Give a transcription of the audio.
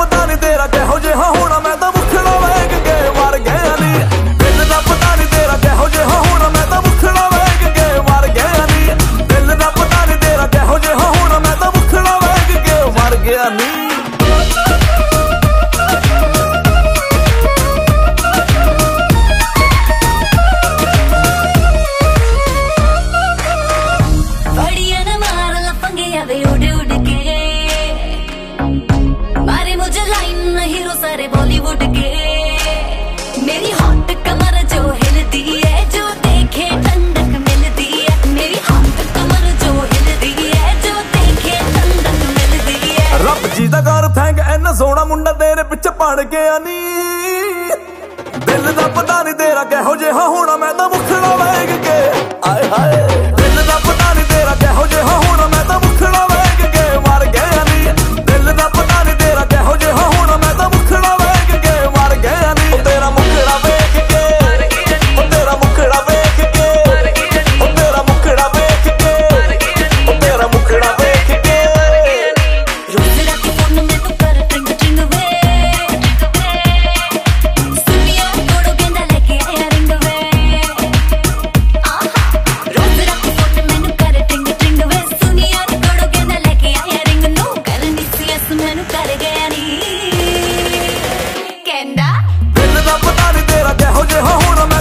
पता नहीं तेरा कहो जिहा होना, मैं तो मुखड़ा वेख के मर गया नी। दिल दा पता नहीं तेरा कहो जिहा होना, मैं तो मुखड़ा वेख के मर गया नी। दिल दा पता नहीं तेरा कहो जिहा होना, मैं तो मुखड़ा वेख के मर गया नी। मारे मुझे लाइन हीरो सारे बॉलीवुड के, मेरी हॉट कमर जो हिलती है, जो देखे ठंडक मिलती है। मेरी हॉट कमर जो हिलती है, जो देखे ठंडक मिलती है। रब जी दा कर थैंक इन्ना सोहना मुंडा तेरे पिछे पड़ गया नी। दिल दा पता नहीं तेरा कहो जिहा होना, मैं तो मुखड़ा वेख के आए हाय। दिल दा पता नहीं तेरा कहो जिहा होना, मैं तो मुखड़ा वेख के मर गया नी। दिल दा पता नहीं तेरा कहो जिहा होना, मैं तो मुखड़ा वेख के मर गया नी। तेरा मुखड़ा वेख के, तेरा मुखड़ा वेख के, तेरा मुखड़ा वेख के, तेरा मुखड़ा वेख के। रोज रात फोन में तू कर ट्रिंग ट्रिंग वे, सुनिया थोड़ो गेंदा लेके आया रिंग वे। रोज रात फोन में तू कर ट्रिंग ट्रिंग वे, सुनिया थोड़ो गेंदा लेके आया रिंग नो। करनी सी अस मैनू कर गया नी कहंदा। दिल दा पता नहीं तेरा कहो जिहा होना, मैं